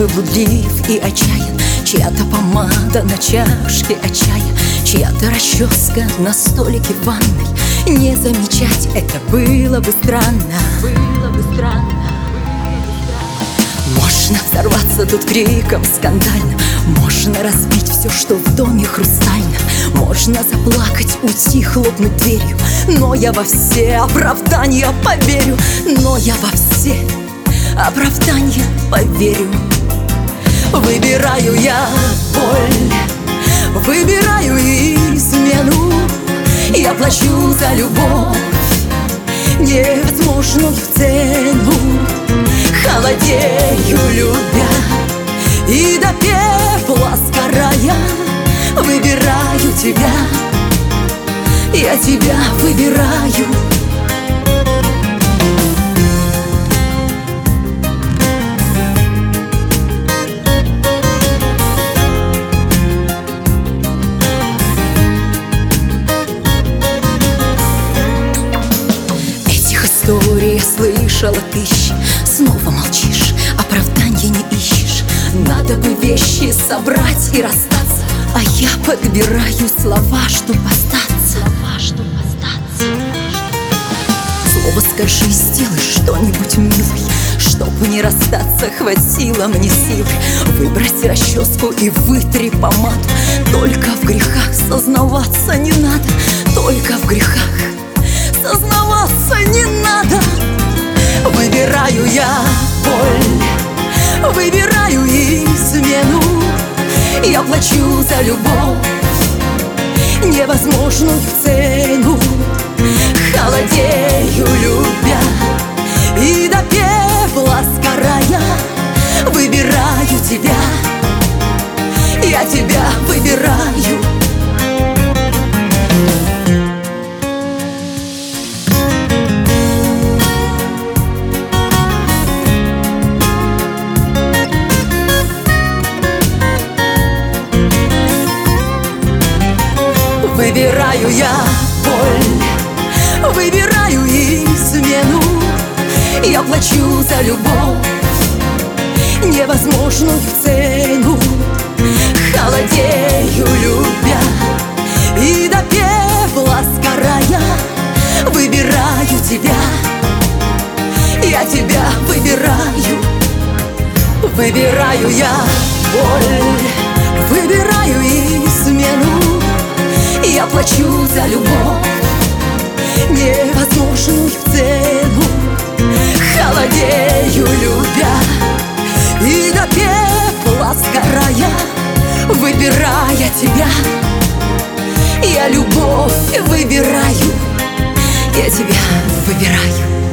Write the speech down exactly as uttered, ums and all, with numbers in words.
твой блудлив и отчаян, чья-то помада на чашке от чая, чья-то расческа на столике в ванной. Не замечать это было бы странно. Было бы странно. Можно взорваться тут криком скандально, можно разбить все, что в доме хрустально, можно заплакать, уйти, хлопнуть дверью. Но я во все оправдания поверю, но я во все оправдания поверю. Выбираю я боль, выбираю измену. Я плачу за любовь невозможную цену. Холодею, любя, и до пепла сгорая. Выбираю тебя, я тебя выбираю. Этих историй я слышала тысячи. Снова молчишь, оправдания не ищешь. Надо бы вещи собрать и расстаться, а я подбираю слова, чтоб остаться. Слова, чтоб остаться. Слово скажи, сделай что-нибудь, милый, чтоб не расстаться, хватило мне сил. Выбрось расческу и вытри помаду. Только в грехах сознаваться не надо. Только в грехах сознаваться не надо. Выбираю я боль, выбираю измену. Я плачу за любовь невозможную цену. Холодею, любя, и до пепла сгорая. Выбираю тебя, я тебя выбираю. Выбираю я боль, выбираю измену. Я плачу за любовь невозможную цену. Холодею, любя, и до пепла сгорая. Выбираю тебя, я тебя выбираю. Выбираю я боль, выбираю измену. Я плачу за любовь невозможную цену. Холодею, любя, и до пепла сгорая. Выбирая тебя, я любовь выбираю. Я тебя выбираю.